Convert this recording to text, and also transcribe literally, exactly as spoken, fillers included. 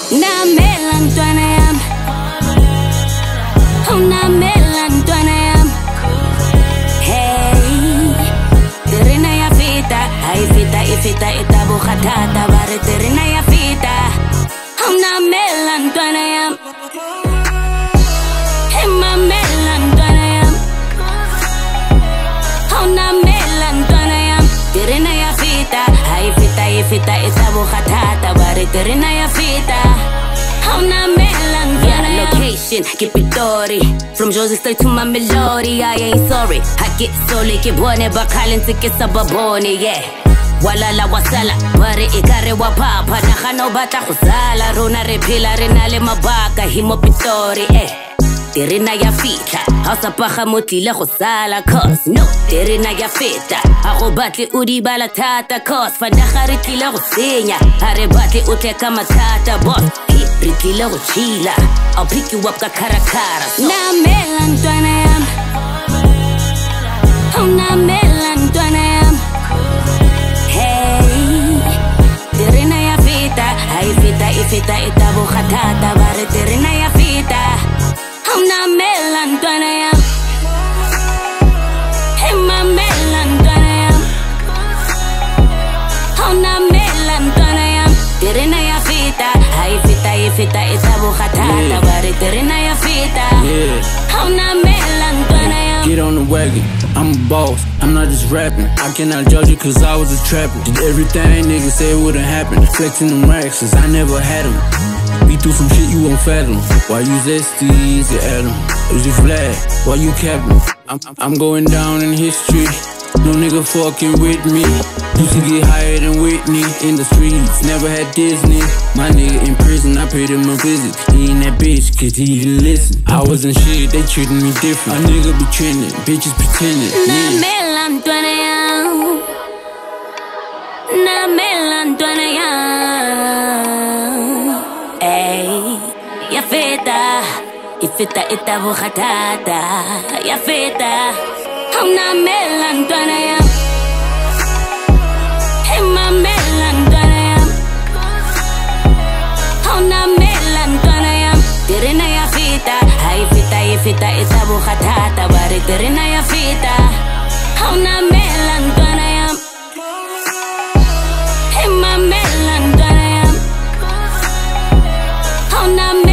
Namela ntwana yami, unamela ntwana yami. Hey, terina ya fita, ay fita ifita itabuka tata bare terina ya fita. Unamela ntwana yami, emamela ntwana yami. Unamela ntwana yami, terina ya fita, ay fita ifita itabuka tata bare terina ya fita. Yeah, location, keep it story. From Josie straight to my melody, I ain't sorry. I get solid, ke bone bakhalin ke sababoni, yeah. Wala la wasala, bare ikare wa papa. Nakano bata khusala, rona re phila re na le mabaka, himo pitori, eh. Terina ya fita, hausa paga motile go sala, cause no, terina ya fita. A go batle o di bala thata, cause fa daga re tlile go senya. A re batle o tle ka mathata, boss. Re tlile go chila, I'll pick you up ka karakara. Namela ntwana yami, unamela ntwana yami. Hey, terina ya fita, ay fita ifita itabuka tata bare terina ya fita. Unamela ntwana yami, emamela ntwana yami. Unamela ntwana yami, terina ya fita, ay fita ifita itabuka tata bare terina ya fita. Unamela ntwana yami. Get on the wagon, I'm a boss, I'm not just rapping. I cannot judge you cause I was a trapper. Did everything niggas said wouldn't happen. Flexing them racks cause I never had them. We through some shit you won't fathom. Why you zesty, easy Adam? Is you flat? Why you capping? I'm, I'm going down in history. No nigga fucking with me. Used to get higher than Whitney. In the streets, never had Disney. My nigga in prison, I paid him a visit. He ain't that bitch, cause he didn't listen. I wasn't shit, they treating me different. A nigga be trending, bitches pretending. Namela ntwana yami, namela ntwana yami. Ey, ya fita, ifita itabuka tata, ya fita. Unamela ntwana yami, emamela ntwana yami. Unamela ntwana yami, terina ya fita, ay fita ifita itabuka tata bare terina ya fita. Unamela ntwana yami, emamela ntwana yami.